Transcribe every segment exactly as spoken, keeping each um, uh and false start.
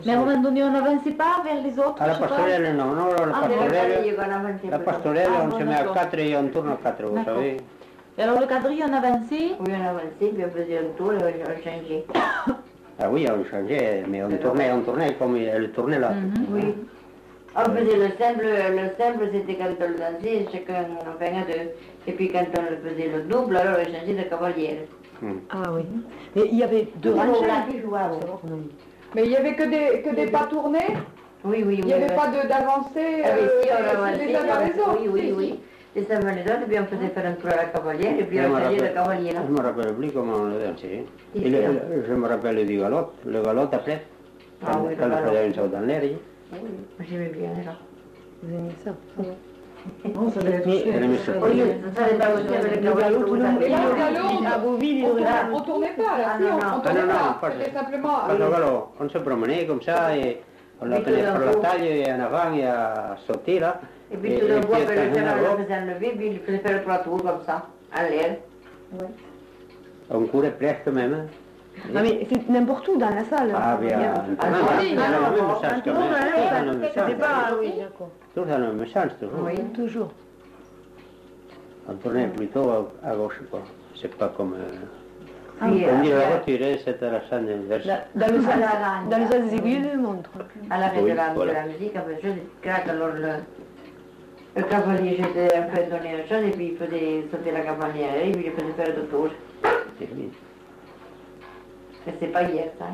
Mais à un moment donné, on n'avançait pas vers les autres? À la pastorelle, non, non, la Ah, pastorelle, la Ah, pastorelle, on bon, se met à d'accord. quatre et on tourne à quatre, vous D'accord. savez. Et alors le quadrille, on avançait? Oui, on avançait, puis on faisait un tour et on changeait. Ah oui, on changeait, mais on tournait, on tournait comme elle tournait là. Mhm. Oui. On faisait le simple, le simple c'était quand on le dansait, chacun en fait un deux. Et puis quand on le faisait le double, alors on changeait de cavalière. Hmm. Ah oui. Mais il y avait deux Tout le rangées. monde l'a fait jouer avant. Mais il n'y avait que des, que des pas tournés? Oui, oui, oui. Il n'y avait oui. pas de- d'avancée Ah oui, euh, si, on les avançait, les uns vers les autres? oui, oui, si, oui. Les uns vers les autres, et puis on faisait faire un tour à la cavalière, et puis Je on me changeait de rappelle- cavalière. Je me rappelle plus comment on le dansait. Si, Et le- si, le- je me rappelle du galop, le galop après, Ah quand, oui, le quand on galop. faisait une chose dans l'air. Oui, j'aimais bien là. Vous aimez ça? Non, ça devait être Mais- chouette. Elle aimait ça. Oui, ça savait pas aussi avec le Le galop, galop, tout le monde- Et là, le il- galop, à Beauville, il on aurait tournait, on tournait pas, là, Ah, si, non, on, non. on Ah, tournait non, non, pas. pas C'était ça. simplement... Pas de galop, on se promenait comme ça et on la Oui, tenait tout d'un par la coup. taille et en avant et à sauter là. Et puis tout d'un coup, puis, après quand le on cheval avait- le faisait enlever, puis il faisait faire trois tours comme ça, en l'air. on courait presque même. hein. Ah mais c'est n'importe où dans la salle. Ah bien, Ah, non, oui, dans non, le même non, sens quand Toujours dans la même. même Toujours dans salle. le même C'était sens. pas... Ah oui, d'accord. Toujours dans le même sens, toujours. Oui. Toujours. On tournait plutôt à, à gauche, quoi. C'est pas comme... Euh, Puis, on dit la après, voiture, c'était la scène inverse. Dans, dans le sens, dans le sens des aiguilles de montre. à l'arrêt Oui, de, la, voilà. de la musique, après je craque, alors le, le cavalier, j'étais un peu donné un chose, et puis il faisait sauter la cavalière, et puis il faisait faire deux tours. C'est bien. Mais c'est pas hier, ça.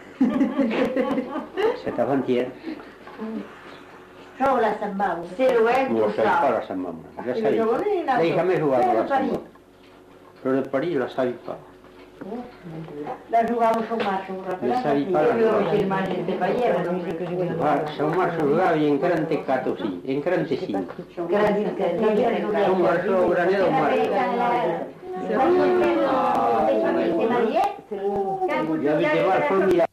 C'est avant-hier. Ciao la samba. C'est loin Moi, tout je ne savais pas ça. la samba. Je Et le savais. japonais, il a Je n'ai fait. jamais joué à Quel la Paris? samba. Je de Paris, je ne savais pas. La giocavo sul macho, Ne savais pas Et la puis samba. chez le match, c'était pas hier, donc Ah, São Marcos jogava em quarante-quatro, sim. Em quarante e cinco. grazie a te, non c'era il São Marcos o Granero Marcos. Marie, Io abitavo al Formiglia.